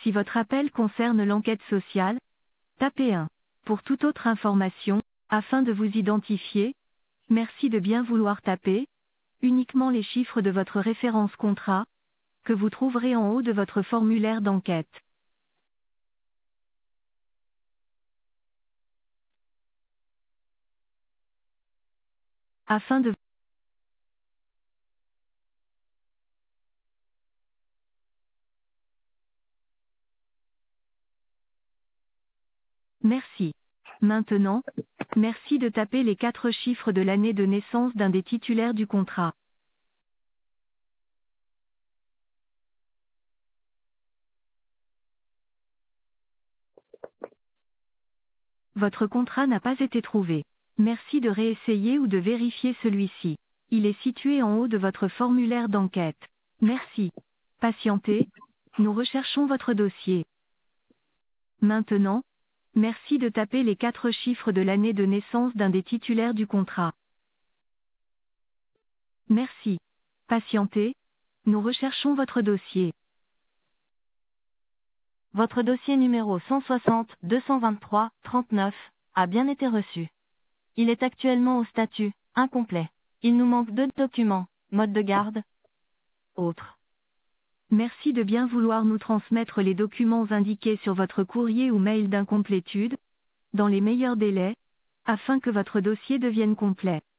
Si votre appel concerne l'enquête sociale, tapez 1. Pour toute autre information, afin de vous identifier, merci de bien vouloir taper uniquement les chiffres de votre référence contrat, que vous trouverez en haut de votre formulaire d'enquête. Afin de Merci. Maintenant, merci de taper les 4 chiffres de l'année de naissance d'un des titulaires du contrat. Votre contrat n'a pas été trouvé. Merci de réessayer ou de vérifier celui-ci. Il est situé en haut de votre formulaire d'enquête. Merci. Patientez. Nous recherchons votre dossier. Maintenant, merci de taper les 4 chiffres de l'année de naissance d'un des titulaires du contrat. Merci. Patientez. Nous recherchons votre dossier. Votre dossier numéro 160-223-39 a bien été reçu. Il est actuellement au statut incomplet. Il nous manque 2 documents, mode de garde, autres. Merci de bien vouloir nous transmettre les documents indiqués sur votre courrier ou mail d'incomplétude, dans les meilleurs délais, afin que votre dossier devienne complet.